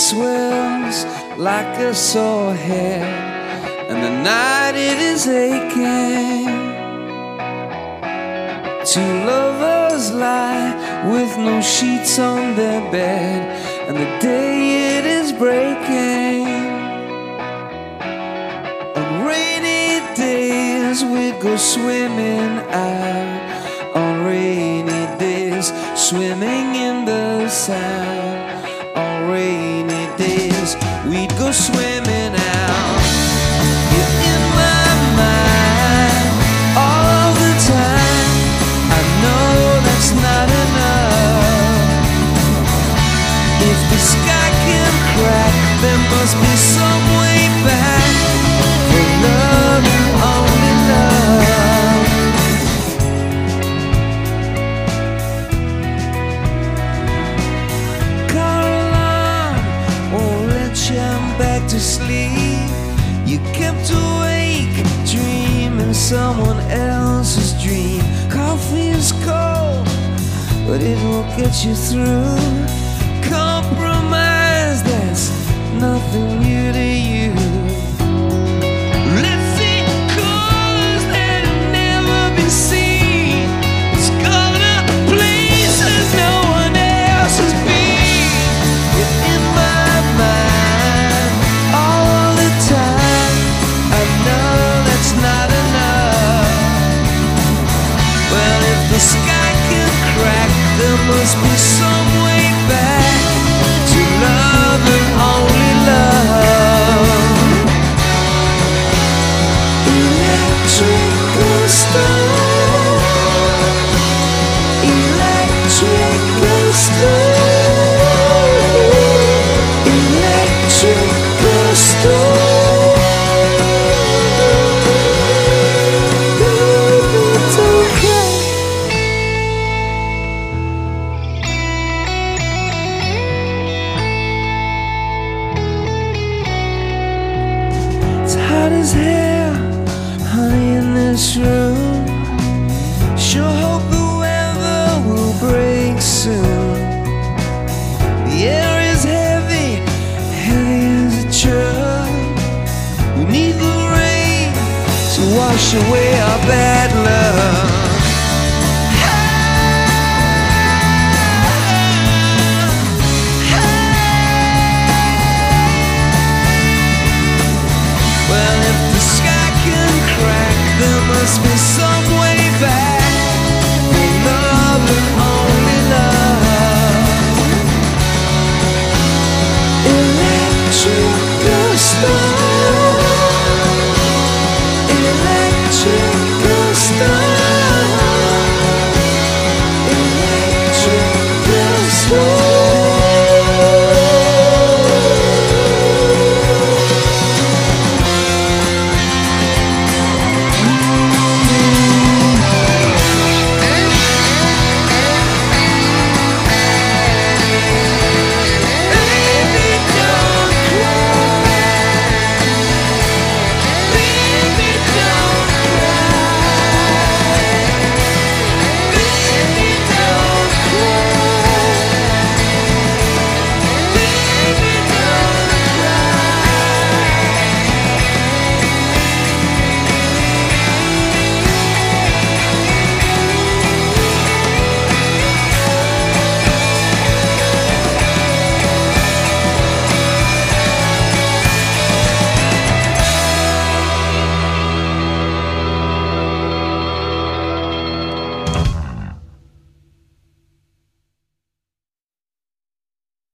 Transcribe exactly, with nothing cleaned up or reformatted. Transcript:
swells like a sore head, and the night it is aching. Two lovers lie with no sheets on their bed, and the day it is breaking. On rainy days we'd go swimming out, on rainy days swimming in the sand. On rainy days we'd go swimming out. You're in my mind all the time. I know that's not enough. If the sky can crack, there must be some way back for love and only love. Caroline won't let you back to sleep. You kept awake, dreaming someone else's dream. Coffee is cold, but it won't get you through. Compromise, that's nothing new to you. Let's see colors that have never been seen. Let's go to places no one else has been. You're in my mind all the time. I know that's not enough. Well, if the sky can crack, there must be some way back to love and only love. Electrical storm, electrical storm, electrical storm. It's okay. It's hot as hell, honey, in this room. Sure hope the weather will break soon. The air is heavy, heavy as a truck. We need the rain to wash away our bad luck.